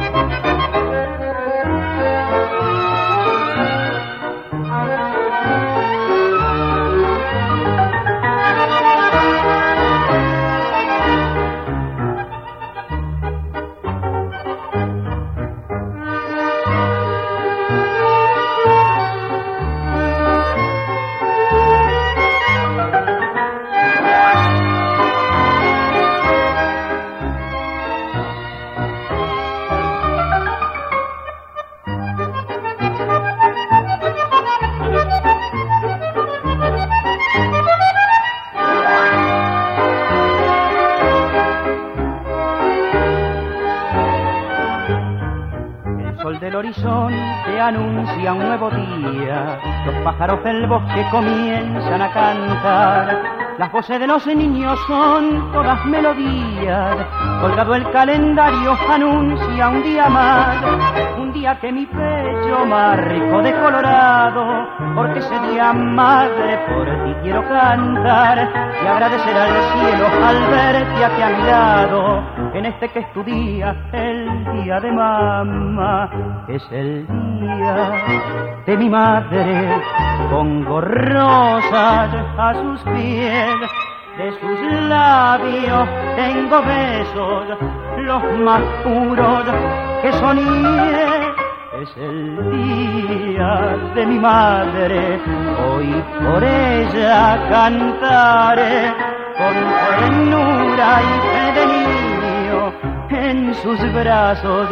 Del horizonte anuncia un nuevo día, los pájaros del bosque comienzan a cantar, las voces de los niños son todas melodías, colgado el calendario anuncia un día más, un día que mi pecho más rico de colorado, porque ese día madre por ti quiero cantar y agradecer al cielo al verte aquí a mi lado, en este que es tu día, el día de mamá. Es el día de mi madre, pongo rosas a sus pies, de sus labios tengo besos, los más puros que soñé. Es el día de mi madre, hoy por ella cantaré, con ternura y fe de niño, en sus brazos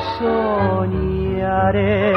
soñaré.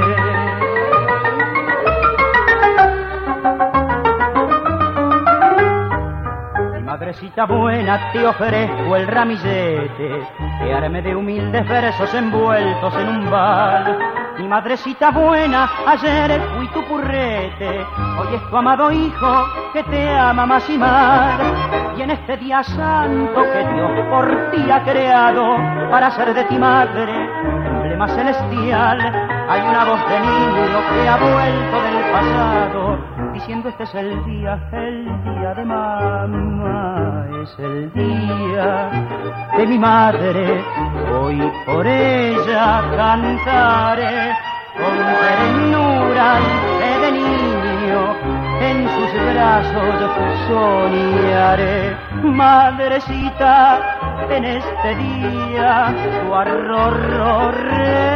Madrecita buena, te ofrezco el ramillete que arme de humildes versos envueltos en un bal. Mi madrecita buena, ayer fui tu purrete, hoy es tu amado hijo que te ama más y más. Y en este día santo que Dios por ti ha creado, para hacer de ti madre, emblema celestial, hay una voz de niño que ha vuelto del pasado, diciendo este es el día de mamá, es el día de mi madre, hoy por ella cantaré, con ternura y fe de niño, en sus brazos soñaré. Madrecita, en este día tu arrorro